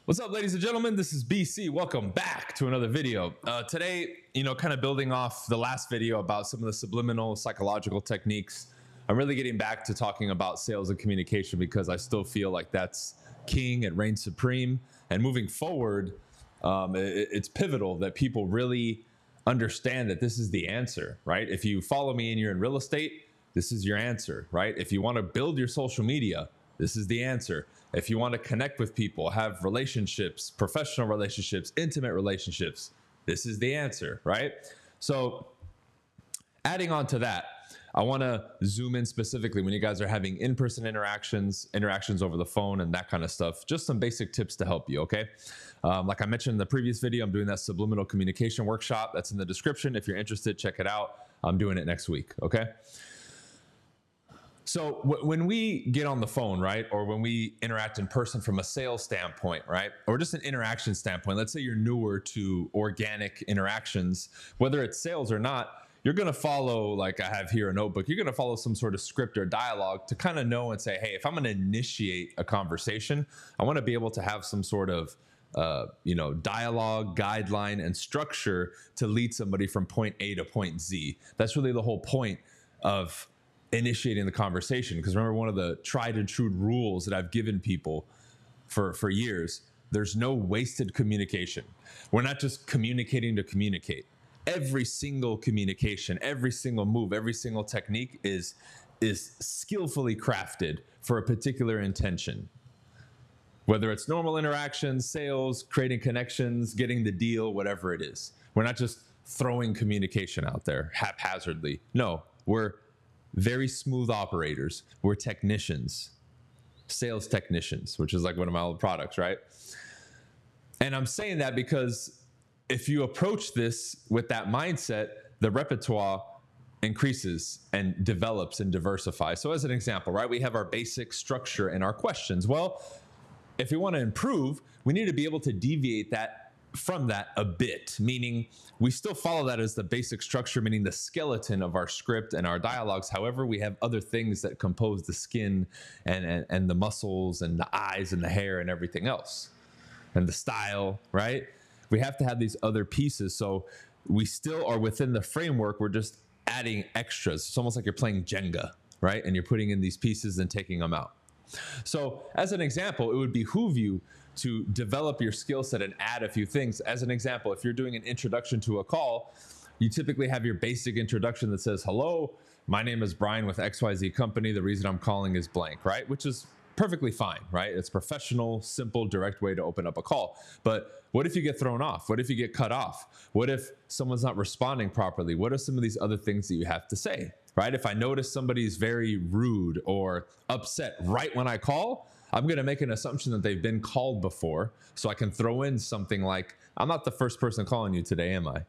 What's up, ladies and gentlemen? This is BC. Welcome back to another video. Today, kind of building off the last video about some of the subliminal psychological techniques, I'm really getting back to talking about sales and communication because I still feel like that's king, it reigns supreme. And moving forward, it's pivotal that people really understand that this is the answer, right? If you follow me and you're in real estate, this is your answer, right? If you want to build your social media, this is the answer. If you want to connect with people, have relationships, professional relationships, intimate relationships, this is the answer, right? So adding on to that, I want to zoom in specifically when you guys are having in-person interactions over the phone and that kind of stuff, just some basic tips to help you, okay? Like I mentioned in the previous video, I'm doing that subliminal communication workshop. That's in the description. If you're interested, check it out. I'm doing it next week, okay? So when we get on the phone, right, or when we interact in person from a sales standpoint, right, or just an interaction standpoint, let's say you're newer to organic interactions, whether it's sales or not, you're going to follow, like I have here a notebook, you're going to follow some sort of script or dialogue to kind of know and say, hey, if I'm going to initiate a conversation, I want to be able to have some sort of dialogue, guideline, and structure to lead somebody from point A to point Z. That's really the whole point of initiating the conversation. Because remember, one of the tried and true rules that I've given people for years, there's no wasted communication. We're not just communicating to communicate. Every single communication, every single move, every single technique is skillfully crafted for a particular intention. Whether it's normal interactions, sales, creating connections, getting the deal, whatever it is. We're not just throwing communication out there haphazardly. No, we're very smooth operators. We're technicians, sales technicians, which is like one of my old products, right? And I'm saying that because if you approach this with that mindset, the repertoire increases and develops and diversifies. So as an example, right, we have our basic structure and our questions. Well, if we want to improve, we need to be able to deviate from that a bit, meaning we still follow that as the basic structure, meaning the skeleton of our script and our dialogues. However, we have other things that compose the skin and the muscles and the eyes and the hair and everything else, and the style, right? We have to have these other pieces. So we still are within the framework. We're just adding extras. It's almost like you're playing Jenga, right? And you're putting in these pieces and taking them out. So as an example, it would behoove you to develop your skill set and add a few things. As an example, if you're doing an introduction to a call, you typically have your basic introduction that says, hello, my name is Brian with XYZ company. The reason I'm calling is blank, right? Which is perfectly fine, right? It's professional, simple, direct way to open up a call. But what if you get thrown off? What if you get cut off? What if someone's not responding properly? What are some of these other things that you have to say, right? If I notice somebody's very rude or upset right when I call, I'm going to make an assumption that they've been called before. So I can throw in something like, I'm not the first person calling you today, am I?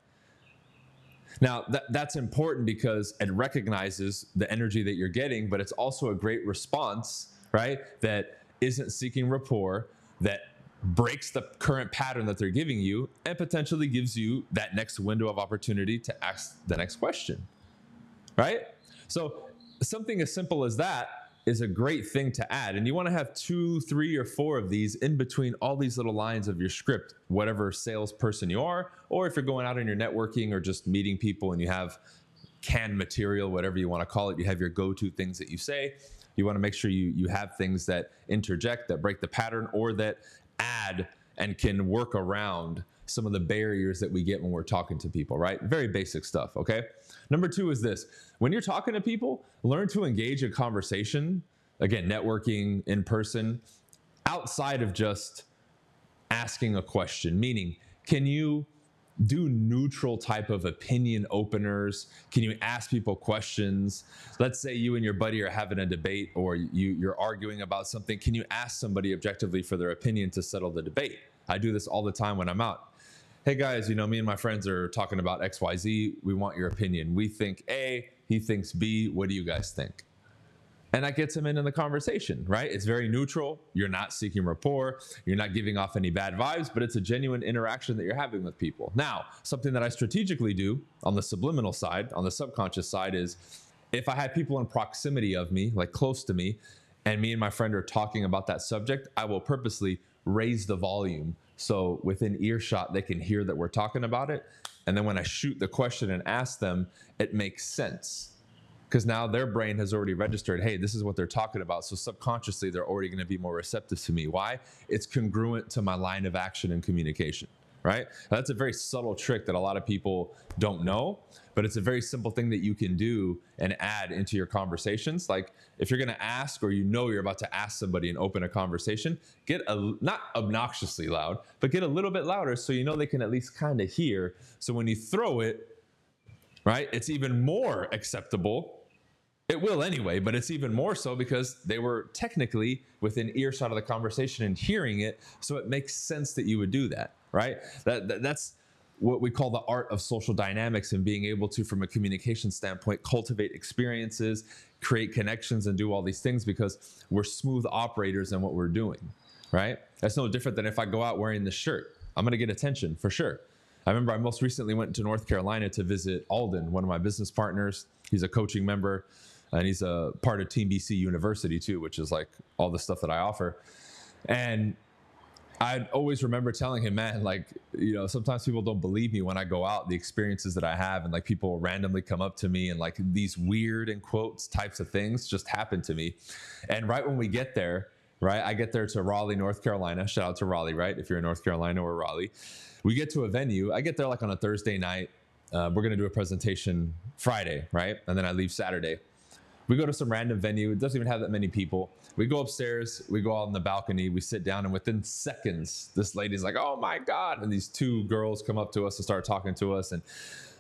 Now, that's important because it recognizes the energy that you're getting, but it's also a great response, right? That isn't seeking rapport, that breaks the current pattern that they're giving you, and potentially gives you that next window of opportunity to ask the next question, right? So something as simple as that is a great thing to add. And you want to have 2, 3, or 4 of these in between all these little lines of your script, whatever salesperson you are, or if you're going out and you're networking or just meeting people and you have canned material, whatever you want to call it, you have your go-to things that you say. You want to make sure you have things that interject, that break the pattern, or that add and can work around some of the barriers that we get when we're talking to people, right? Very basic stuff, okay? Number 2 is this. When you're talking to people, learn to engage in conversation, again, networking in person, outside of just asking a question, meaning, can you do neutral type of opinion openers? Can you ask people questions? Let's say you and your buddy are having a debate or you're arguing about something. Can you ask somebody objectively for their opinion to settle the debate? I do this all the time when I'm out. Hey guys, me and my friends are talking about XYZ. We want your opinion. We think A, he thinks B. What do you guys think? And that gets him in the conversation, right? It's very neutral. You're not seeking rapport. You're not giving off any bad vibes, but it's a genuine interaction that you're having with people. Now, something that I strategically do on the subliminal side, on the subconscious side, is if I have people in proximity of me, like close to me, and me and my friend are talking about that subject, I will purposely raise the volume so within earshot they can hear that we're talking about it. And then when I shoot the question and ask them, it makes sense. Because now their brain has already registered, hey, this is what they're talking about. So subconsciously, they're already going to be more receptive to me. Why? It's congruent to my line of action and communication, right? That's a very subtle trick that a lot of people don't know, but it's a very simple thing that you can do and add into your conversations. Like if you're going to ask, or you're about to ask somebody and open a conversation, get not obnoxiously loud, but get a little bit louder so they can at least kind of hear. So when you throw it, right, it's even more acceptable. It will anyway, but it's even more so because they were technically within earshot of the conversation and hearing it. So it makes sense that you would do that, right? That's what we call the art of social dynamics, and being able to, from a communication standpoint, cultivate experiences, create connections, and do all these things because we're smooth operators in what we're doing, right? That's no different than if I go out wearing this shirt. I'm going to get attention for sure. I remember I most recently went to North Carolina to visit Alden, one of my business partners. He's a coaching member, and he's a part of Team BC University too, which is like all the stuff that I offer. And I'd always remember telling him, man, like, sometimes people don't believe me when I go out, the experiences that I have, and like people randomly come up to me and like these weird, in quotes, types of things just happen to me. And right when we get there, right, I get there to Raleigh, North Carolina. Shout out to Raleigh, right? If you're in North Carolina or Raleigh. We get to a venue. I get there like on a Thursday night. We're going to do a presentation Friday, right? And then I leave Saturday. We go to some random venue. It doesn't even have that many people. We go upstairs. We go out on the balcony. We sit down. And within seconds, this lady's like, oh, my God. And these two girls come up to us and start talking to us. And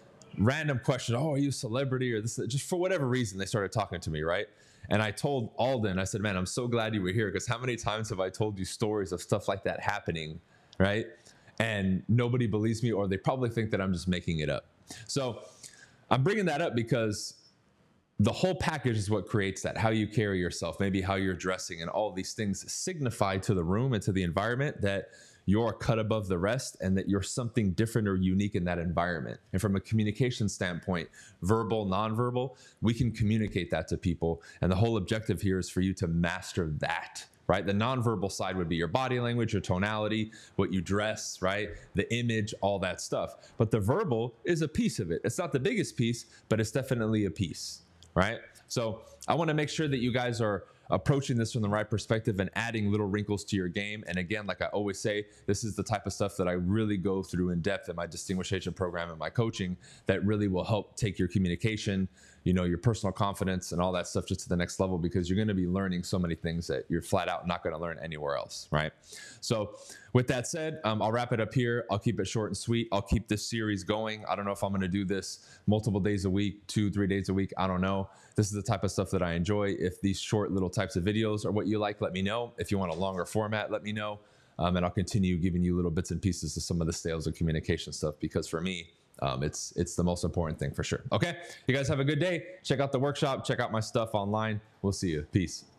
random question, oh, are you a celebrity? Or this, just for whatever reason, they started talking to me, right? And I told Alden, I said, man, I'm so glad you were here, because how many times have I told you stories of stuff like that happening, right? And nobody believes me, or they probably think that I'm just making it up. So I'm bringing that up because the whole package is what creates that. How you carry yourself, maybe how you're dressing, and all these things signify to the room and to the environment that you're cut above the rest and that you're something different or unique in that environment. And from a communication standpoint, verbal, nonverbal, we can communicate that to people. And the whole objective here is for you to master that, right? The nonverbal side would be your body language, your tonality, what you dress, right? The image, all that stuff. But the verbal is a piece of it. It's not the biggest piece, but it's definitely a piece, right? So I want to make sure that you guys are approaching this from the right perspective and adding little wrinkles to your game. And again, like I always say, this is the type of stuff that I really go through in depth in my Distinguished Agent program and my coaching that really will help take your communication, your personal confidence and all that stuff just to the next level, because you're going to be learning so many things that you're flat out not going to learn anywhere else, right? So with that said, I'll wrap it up here. I'll keep it short and sweet. I'll keep this series going. I don't know if I'm going to do this multiple days a week, 2-3 days a week. I don't know. This is the type of stuff that I enjoy. If these short little types of videos are what you like, let me know. If you want a longer format, let me know. And I'll continue giving you little bits and pieces of some of the sales and communication stuff, because for me, it's the most important thing for sure. Okay, you guys have a good day. Check out the workshop. Check out my stuff online. We'll see you. Peace.